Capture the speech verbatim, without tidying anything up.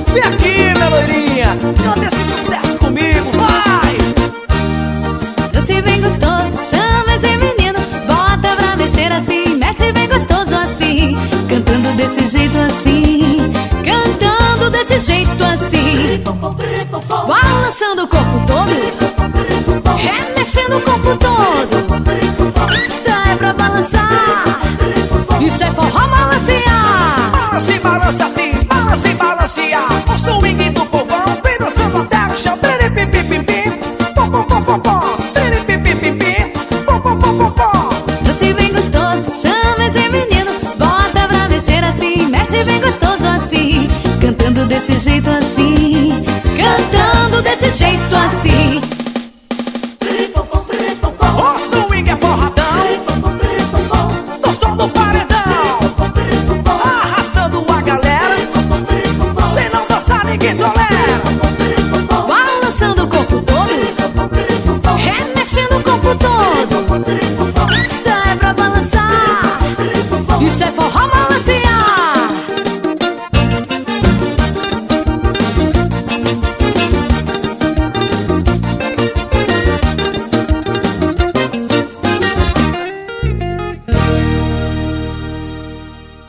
Vem aqui, minha loirinha, canta esse sucesso comigo, vai! Doce bem gostoso, chama esse menino, bota pra mexer assim, mexe bem gostoso assim, cantando desse jeito assim, cantando desse jeito assim, balançando o corpo todo, remexendo o corpo todo. Isso é pra balançar, isso é forró balancear. Balance, balance assim, balance, balancear. O swing do povão vem dançando até o chão. Piripipipipim, pom pom pom pom pom. Piripipipipim, pom pom pom pom pom. Doce bem gostoso, chama esse menino, bota pra mexer assim, mexe bem gostoso assim, cantando desse jeito assim,